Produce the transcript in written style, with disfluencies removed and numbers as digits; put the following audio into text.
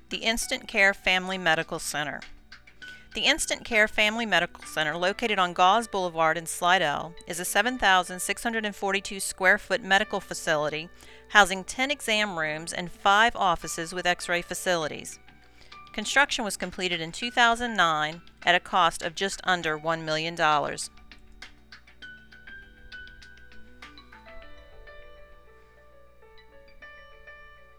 The Instant Care Family Medical Center. The Instant Care Family Medical Center, located on Gauze Boulevard in Slidell, is a 7,642 square foot medical facility housing 10 exam rooms and 5 offices with X-ray facilities. Construction was completed in 2009 at a cost of just under $1 million.